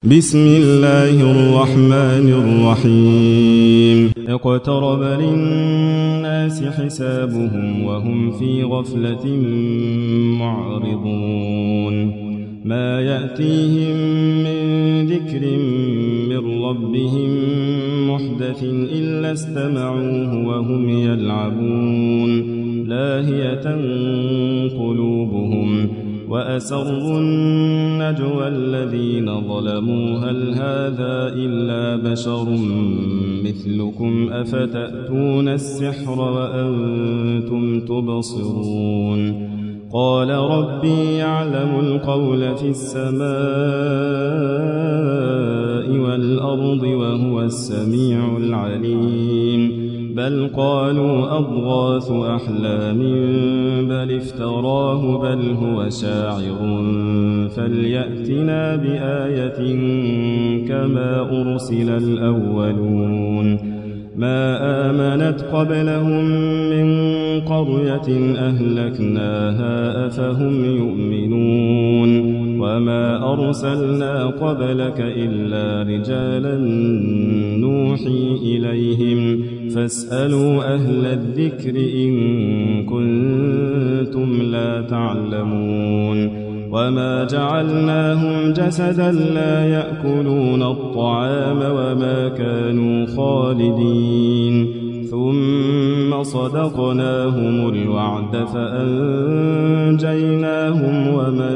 بسم الله الرحمن الرحيم اقترب للناس حسابهم وهم في غفلة معرضون ما يأتيهم من ذكر من ربهم محدث إلا استمعوه وهم يلعبون لاهية قلوبهم وأسروا النجوى الذين ظلموا هل هذا إلا بشر مثلكم أفتأتون السحر وأنتم تبصرون قال ربي يعلم القول في السماء والأرض وهو السميع العليم بل قالوا أضغاث أحلام بل افتراه بل هو شاعر فليأتنا بآية كما أرسل الأولون ما آمنت قبلهم من قرية أهلكناها أفهم يؤمنون وما أرسلنا قبلك إلا رجالا نوحي إليهم فاسألوا أهل الذكر إن كنتم لا تعلمون وما جعلناهم جسدا لا يأكلون الطعام وما كانوا خالدين ثم صدقناهم الوعد فأنجيناهم ومن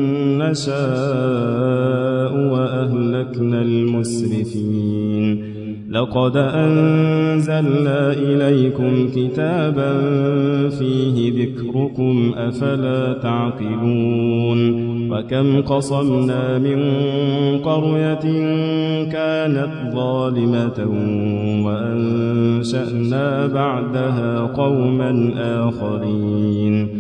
نشاء وأهلكنا المسرفين لقد أنزلنا إليكم كتابا فيه ذكركم أفلا تعقلون وكم قصمنا من قرية كانت ظالمة وأنشأنا بعدها قوما آخرين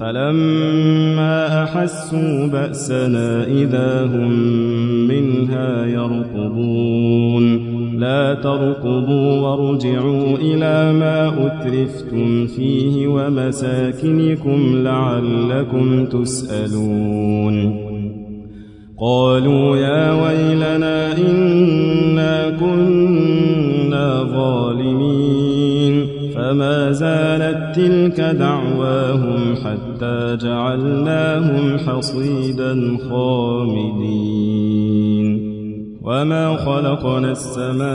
فلما أحسوا بأسنا إذا هم منها يركضون لا تركضوا وارجعوا إلى ما أترفتم فيه ومساكنكم لعلكم تسألون قالوا يا ويلنا إنا كنا ظالمين فما زالت تلك دعواهم حتى جعلناهم حصيدا خامدين وما خلقنا السماء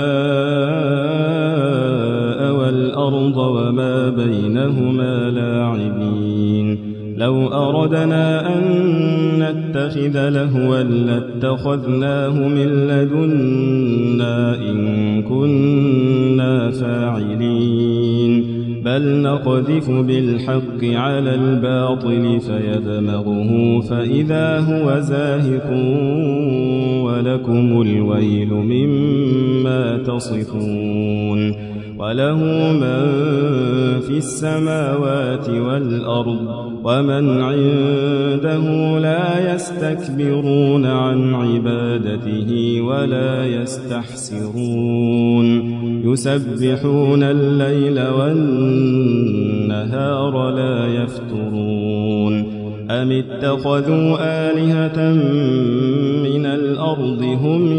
والأرض وما بينهما لاعبين لو أردنا أن نتخذ لهوا لاتخذناه من لدنا إن كنا فاعلين بل نقذف بالحق على الباطل فيدمغه فإذا هو زاهق ولكم الويل مما تصفون وله من في السماوات والأرض ومن عنده لا يستكبرون عن عبادته ولا يستحسرون يسبحون الليل والنهار لا يفترون أم اتخذوا آلهة من الأرض هم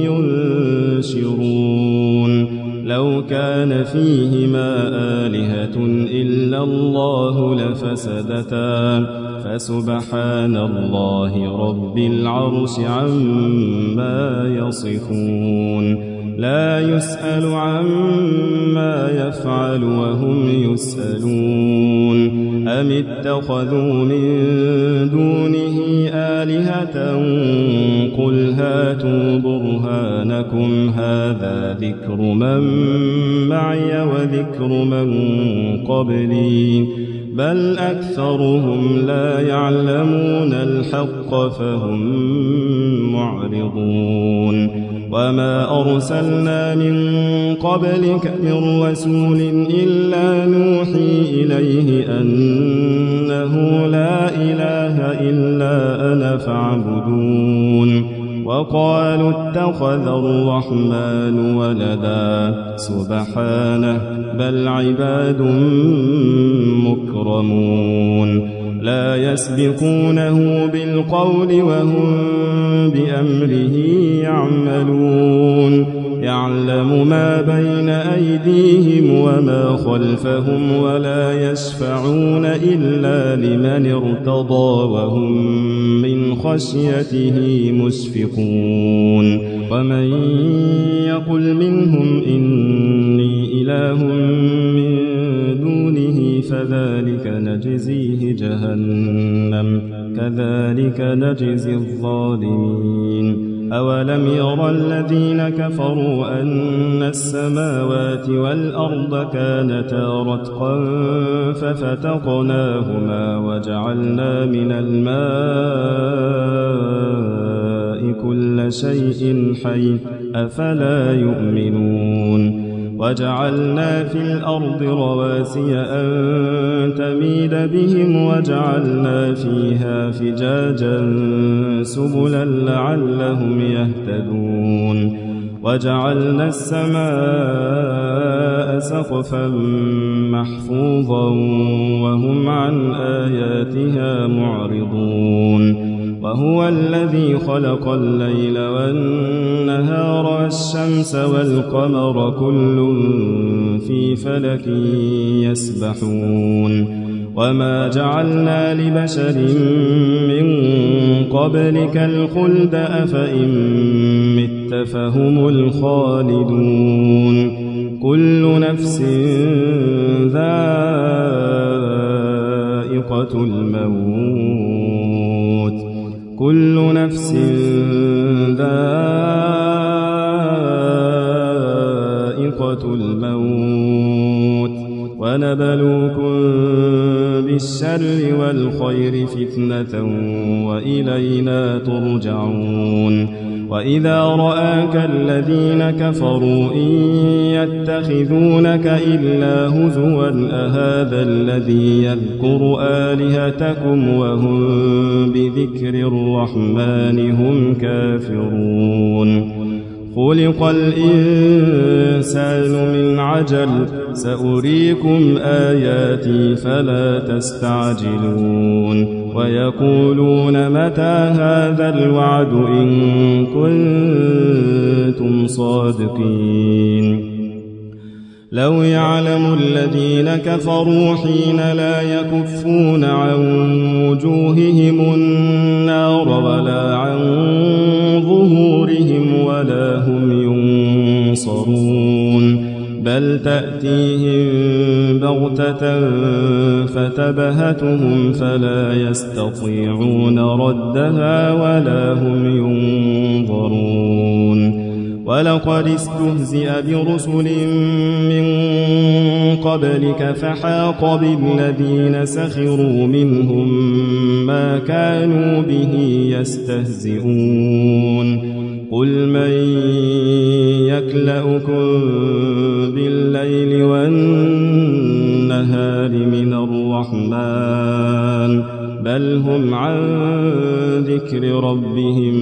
ينشرون لو كان فيهما آلهة إلا الله لفسدتا فسبحان الله رب العرش عما يصفون لا يسأل عما يفعل وهم يسألون أم اتخذوا من دونه آلهة قل هاتوا برهانكم هذا ذكر من معي وذكر من قبلي بل أكثرهم لا يعلمون الحق فهم معرضون وما أرسلنا من قبلك من رسول إلا نوحي إليه أنه لا إله إلا أنا فاعبدون وقالوا اتخذ الرحمن ولدا سبحانه بل عباد مكرمون لا يسبقونه بالقول وهم بأمره يعملون يعلم ما بين أيديهم وما خلفهم ولا يشفعون إلا لمن ارتضى وهم من خشيته مشفقون ومن يقل منهم إني إله من دونه فذلك نجزيه جهنم كذلك نجزي الظالمين أولم يرى الذين كفروا أن السماوات والأرض كانتا رتقا ففتقناهما وجعلنا من الماء كل شيء حي أفلا يؤمنون وجعلنا في الأرض رواسي أن تميد بهم وجعلنا فيها فجاجا سبلا لعلهم يهتدون وجعلنا السماء سقفا محفوظا وهم عن آياتها معرضون وهو الذي خلق الليل والنهار والشمس والقمر كل في فلك يسبحون وما جعلنا لبشر من قبلك الخلد أفإن مت فهم الخالدون كل نفس ذائقة الموت كل نفس ذائقة الموت ونبلوكم بالشر والخير فتنة وإلينا ترجعون وإذا رآك الذين كفروا إن يتخذونك إلا هزوا أهذا الذي يذكر آلهتكم وهم بذكر الرحمن هم كافرون خلق الإنسان من عجل سأريكم آياتي فلا تستعجلون ويقولون متى هذا الوعد إن كنتم صادقين لو يعلم الذين كفروا حين لا يكفون عن وجوههم النار ولا عن ظهورهم ولا هم ينصرون بل تأتيهم بغتة فتبهتهم فلا يستطيعون ردها ولا هم ينظرون ولقد استهزئ برسل من قبلك فحاق بالذين سخروا منهم ما كانوا به يستهزئون قل من يكلؤكم بالليل والنهار من الرحمن بل هم عن ذكر ربهم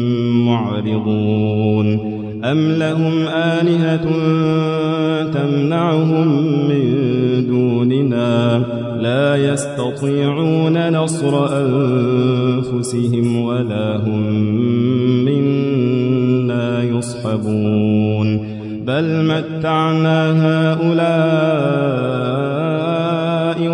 معرضون أم لهم آلهة تمنعهم من دوننا لا يستطيعون نصر أنفسهم ولا هم منا يصحبون بل متعنا هؤلاء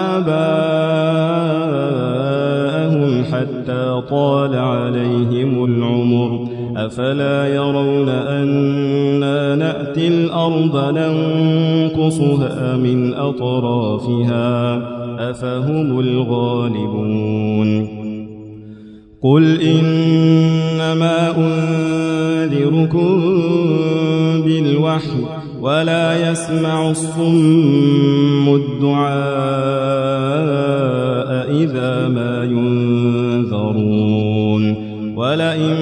وآباءهم حتى طال عليهم العمر أفلا يرون أنا نأتي الأرض ننقصها من أطرافها أفهم الغالبون قل إنما أنذركم بالوحي ولا يسمع الصم الدعاء إذا ما ينذرون ولئن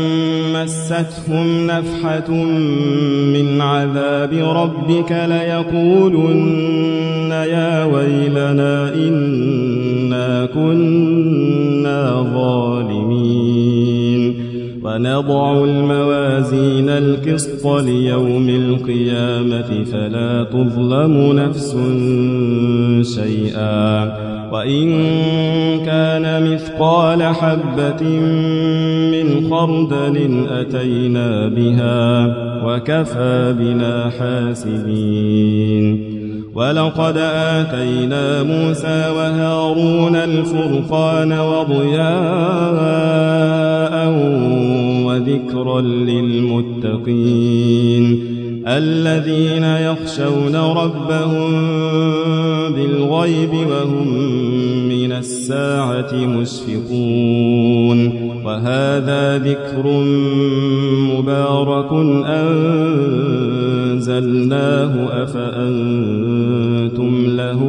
مستهم نفحة من عذاب ربك ليقولن يا ويلنا إنا كنا ظالمين ونضع الموازين القسط ليوم القيامة فلا تظلم نفس شيئا وإن كان مثقال حبة من خردل أتينا بها وكفى بنا حاسبين ولقد آتينا موسى وهارون الفرقان وضياء وذكرا للمتقين الذين يخشون ربهم بالغيب وهم من الساعة مشفقون وهذا ذكر مبارك أنزلناه أفأنتم له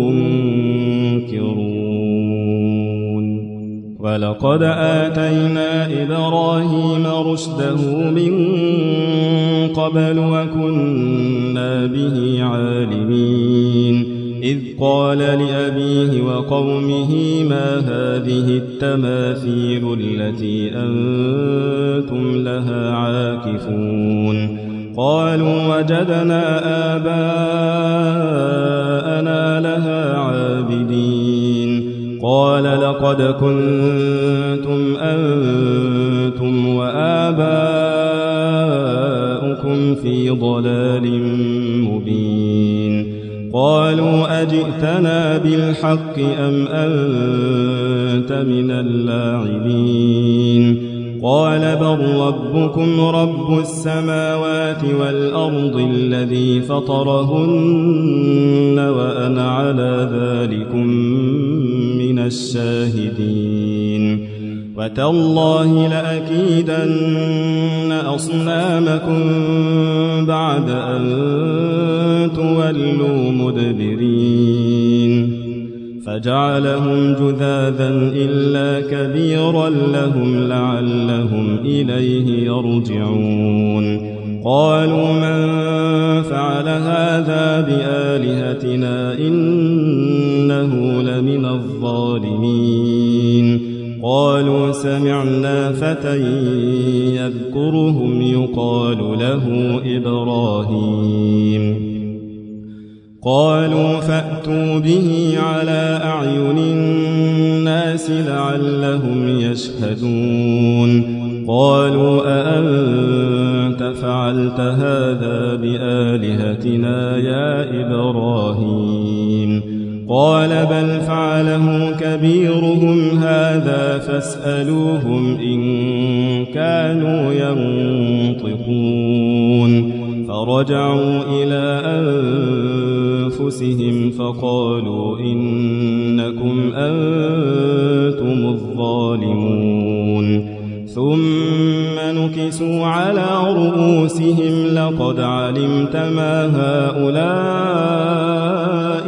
منكرون ولقد آتينا إبراهيم رشده من قبل وكنا به عالمين إذ قال لأبيه وقومه ما هذه التماثيل التي أنتم لها عاكفون قالوا وجدنا آباءنا لها عابدين قال لقد كنتم أنتم وآباؤكم في ضلال مبين قالوا أجئتنا بالحق أم أنت من اللاعبين قال بل ربكم رب السماوات والأرض الذي فطرهن وأنا على ذلكم من الشاهدين وتالله لأكيدن أصنامكم بعد أن تولوا مدبرين فجعلهم جذاذا إلا كبيرا لهم لعلهم إليه يرجعون قالوا من فعل هذا بآلهتنا إنه لمن الظالمين قالوا سمعنا فتى يذكرهم يقال له إبراهيم قالوا فأتوا به على أعين الناس لعلهم يشهدون قالوا أأنت فعلت هذا بآلهتنا يا إبراهيم قال بل فعله كبيرهم هذا فاسألوهم إن كانوا ينطقون فرجعوا إلى أنفسهم فقالوا إنكم أنتم الظالمون ثم نكسوا على رؤوسهم لقد علمت ما هؤلاء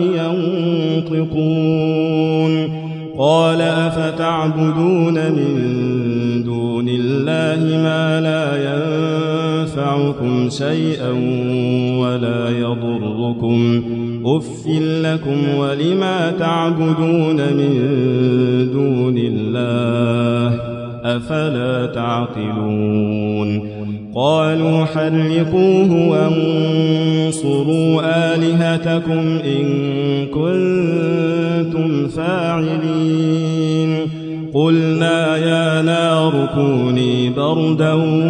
ينطقون قال أفتعبدون من دون الله ما لا ينفعكم شيئا ولا يضركم أف لكم ولما تعبدون من دون الله أفلا تعقلون قالوا حرقوه وانصروا آلهتكم إن كنتم فاعلين قلنا يا نار كوني بردا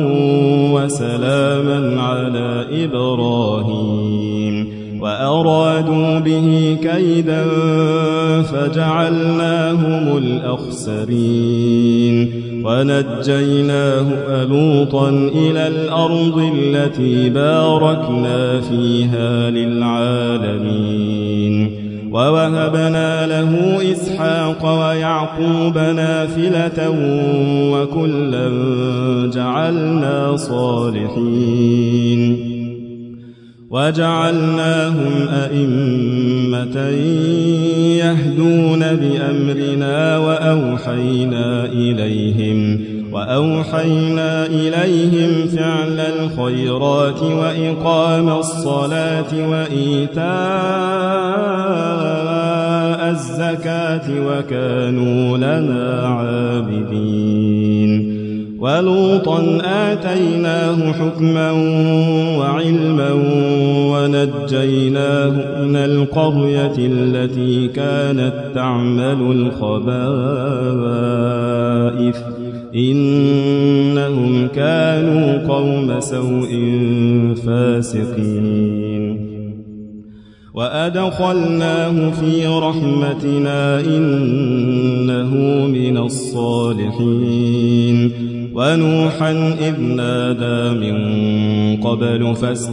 وسلاما على إبراهيم وأرادوا به كيدا فجعلناهم الأخسرين ونجيناه ولوطا إلى الأرض التي باركنا فيها للعالمين ووهبنا له إسحاق ويعقوب نافلة وكلا جعلنا صالحين وجعلناهم أئمة يهدون بأمرنا وأوحينا إليهم فعل الخيرات وإقام الصلاة وإيتاء الزكاة وكانوا لنا عابدين ولوطا آتيناه حكما وعلما ونجيناه من القرية التي كانت تعمل الخبائث إنهم كانوا قوم سوء فاسقين وأدخلناه في رحمتنا إنه من الصالحين ونوحا إذ نادى من قبل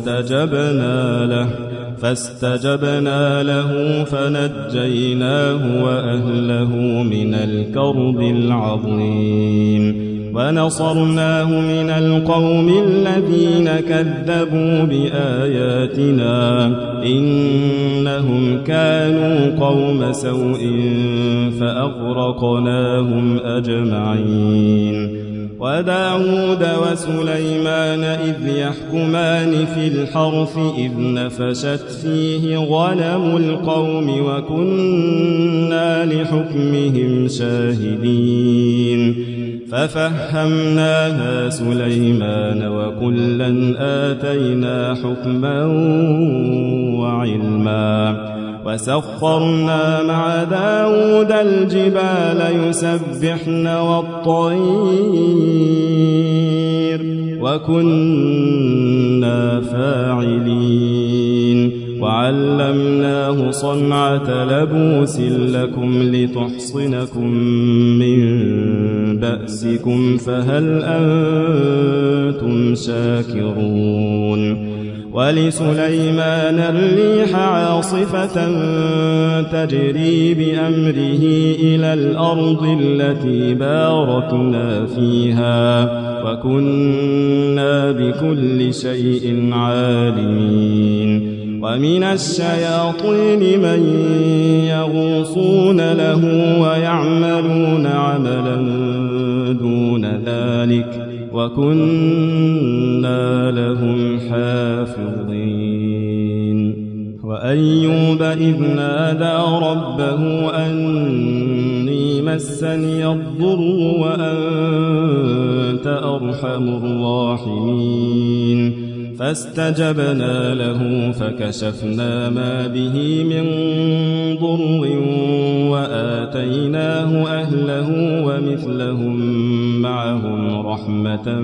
فاستجبنا له فنجيناه وأهله من الكرب العظيم ونصرناه من القوم الذين كذبوا بآياتنا إنهم كانوا قوم سوء فأغرقناهم أجمعين وداود وسليمان إذ يحكمان في الحرث إذ نفشت فيه غنم القوم وكنا لحكمهم شاهدين ففهمناها سليمان وكلا آتينا حكما وعلما وسخرنا مع داود الجبال يسبحن والطير وكنا فاعلين وعلمناه صنعة لبوس لكم لتحصنكم من بأسكم فهل أنتم شاكرون ولسليمان الريح عاصفة تجري بأمره إلى الأرض التي باركنا فيها وكنا بكل شيء عالمين ومن الشياطين من يغوصون له ويعملون عملا دون ذلك وكنا لهم حافظين وأيوب إذ نادى ربه أني مسني الضر وأنت أرحم الراحمين فاستجبنا له فكشفنا ما به من ضر وآتيناه أهله ومثلهم معهم رحمة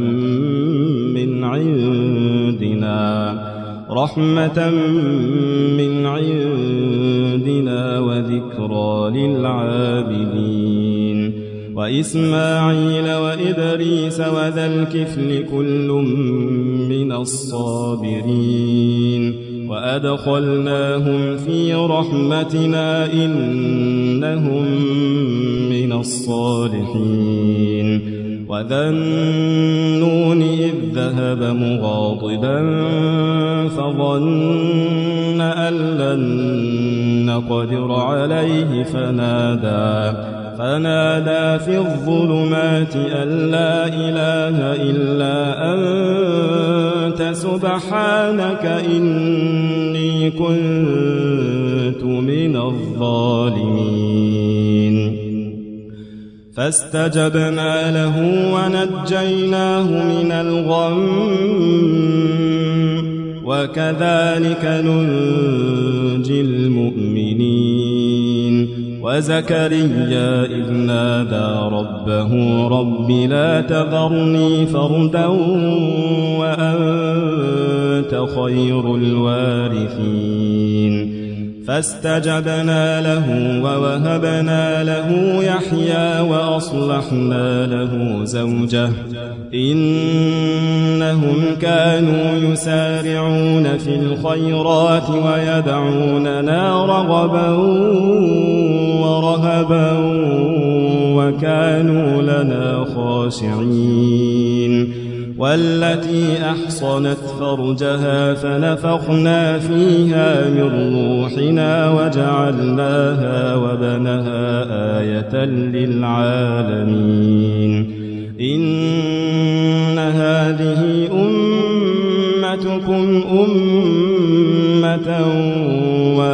من عندنا وذكرى للعابدين وإسماعيل وإدريس وذا الكفل كل من الصابرين وأدخلناهم في رحمتنا إنهم من الصالحين وذا النون إذ ذهب مغاضبا فظن أن لن نقدر عليه فنادى في الظلمات أن لا إله إلا أنت سبحانك إني كنت من الظالمين فاستجبنا له ونجيناه من الغم وكذلك ننجي المؤمنين وزكريا إذ نادى ربه رب لا تذرني فردا وأنت خير الوارثين فاستجبنا له ووهبنا له يحيى وأصلحنا له زوجه إنهم كانوا يسارعون في الخيرات ويدعوننا رغبا ورهبا وكانوا لنا خاشعين والتي أحصنت فرجها فنفخنا فيها من روحنا وجعلناها وبنها آية للعالمين إن هذه أمتكم أمة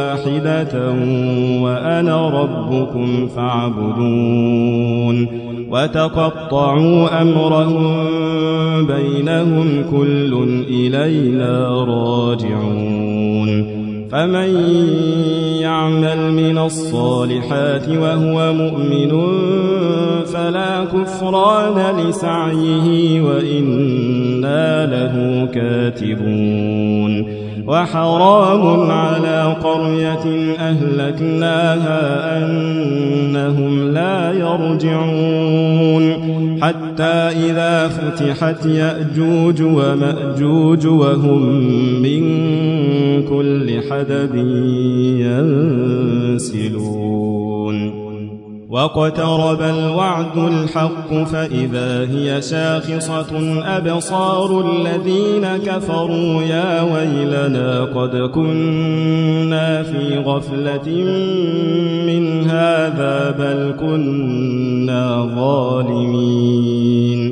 واحدة وأنا ربكم فاعبدون وتقطعوا أمرهم بينهم كل إلينا راجعون فمن يعمل من الصالحات وهو مؤمن فلا كفران لسعيه وإنا له كاتبون وحرام على قرية أهلكناها أنهم لا يرجعون حتى إذا فتحت يأجوج ومأجوج وهم من كل حدب ينسلون واقترب الوعد الحق فإذا هي شاخصة أبصار الذين كفروا يا ويلنا قد كنا في غفلة من هذا بل كنا ظالمين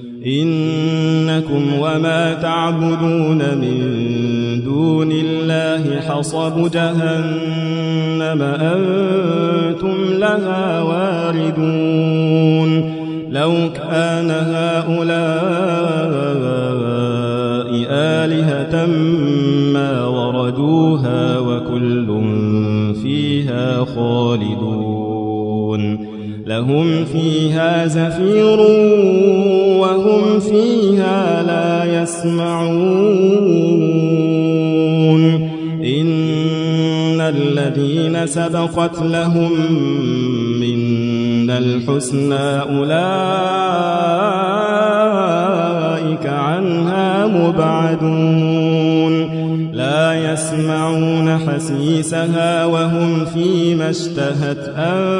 إنكم وما تعبدون من دون الله حصب جهنم أنتم لها واردون لو كان هؤلاء آلهة ما وردوها وكل فيها خالدون لهم فيها زفير وهم فيها لا يسمعون إن الذين سبقت لهم منا الحسنى أولئك عنها مبعدون لا يسمعون حسيسها وهم فيما اشتهت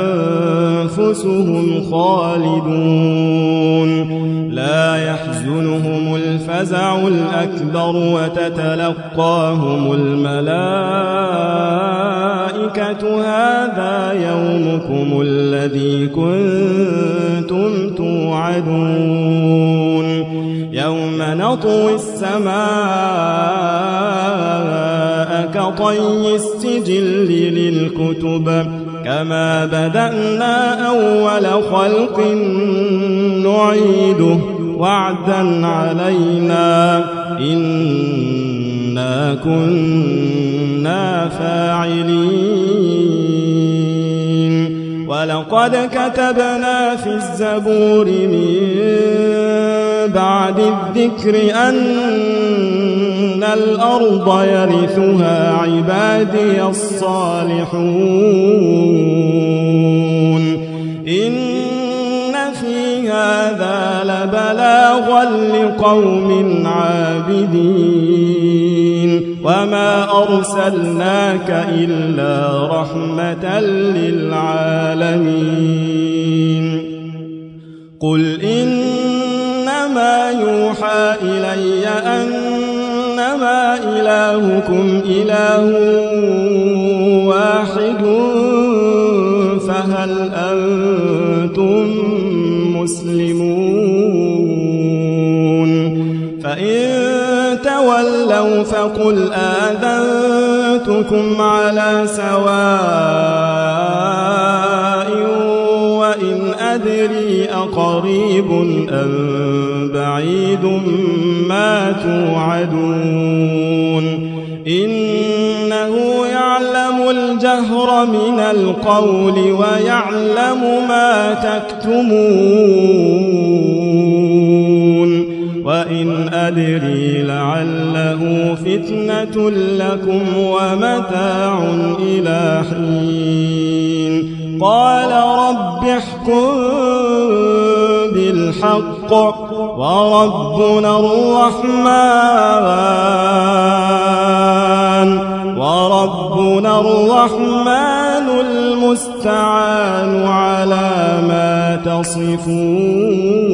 أنفسهم خالدون لا يحزنهم الفزع الأكبر وتتلقاهم الملائكة هذا يومكم الذي كنتم توعدون يوم نطوي السماء كطي السجل للكتب كما بدأنا أول خلق نعيده وعدا علينا إنا كنا فاعلين ولقد كتبنا في الزبور من بعد الذكر أن الأرض يرثها عبادي الصالحون إن في هذا لبلاغا لقوم عابدين وما أرسلناك إلا رحمة للعالمين قل إنما يوحى إلي أنما إلهكم إله واحد فهل أنتم مسلمون فإن تولوا فقل آذنتكم على سواء وإن أدري أقريب أم بعيد ما توعدون إنه يعلم الجهر من القول ويعلم ما تكتمون وإن أدري لعله فتنة لكم ومتاع إلى حين قال رب احكم بالحق وربنا الرحمن المستعان على ما تصفون.